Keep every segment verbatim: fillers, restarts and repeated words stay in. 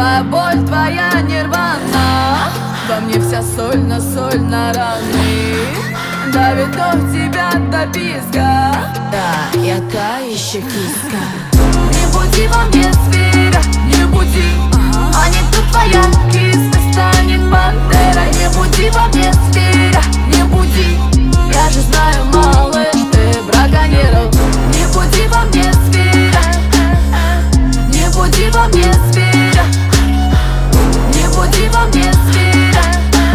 твоя боль, твоя нирвана. Во мне вся соль на соль на раны. Давит до тебя до писка. Да, я та еще киска. Не буди во мне зверя, не буди. А не то твоя киска станет пантерой. Не буди во мне зверя, не буди. Я же знаю, малыш, ты браконьерил. Не буди во мне зверя, не буди во мне зверя, не буди во мне зверя.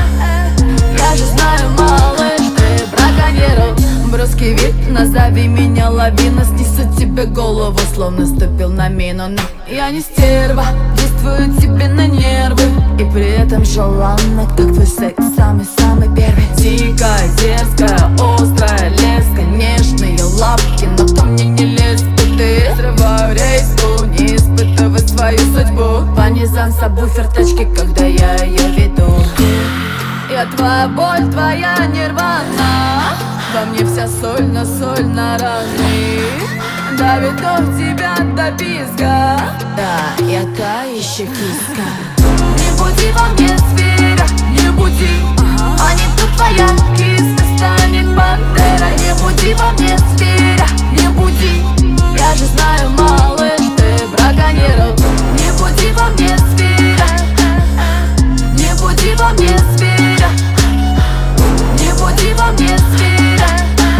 Я же знаю, малыш, ты браконьерил. Броский вид, назови меня лавина. Снесу тебе голову, словно ступил на мину. Но я не стерва, действую тебе на нервы. И при этом желанна, как твой секс, самый-самый первый. Дикая, дерзкая, острая, леска, нежные лапки, но ко мне не лезь, ты. Срываю рейску, не испытывай свою судьбу. По низам сабвуфер тачки, когда я ее веду. Я твоя боль, твоя нирвана. Во мне вся соль на соль на раны. Давит до тебя до писка. Да, я та еще киска. Не буди во мне зверя, не буди. А не то твоя киска станет пантерой. Не буди во мне зверя, не буди. Я же знаю, малыш, ты браконьерил. Не буди во мне зверя, не буди во мне зверя, не буди во мне зверя.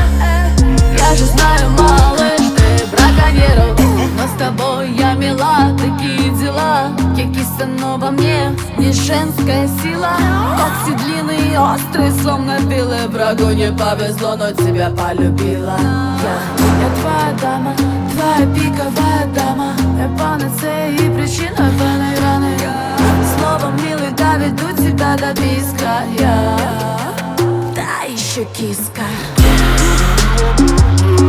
Я же знаю, малыш, ты браконьерил. Но с тобой я мила, такие дела. Я киса, но во мне не женская сила. Когти длинные и острые, словно белые. Врагу не повезло, но тебя полюбила. Я, я твоя дама, твоя пиковая дама. Я панацея и причина твоей раны. Словом, милый, доведу тебя до писка. Я Та еще киска.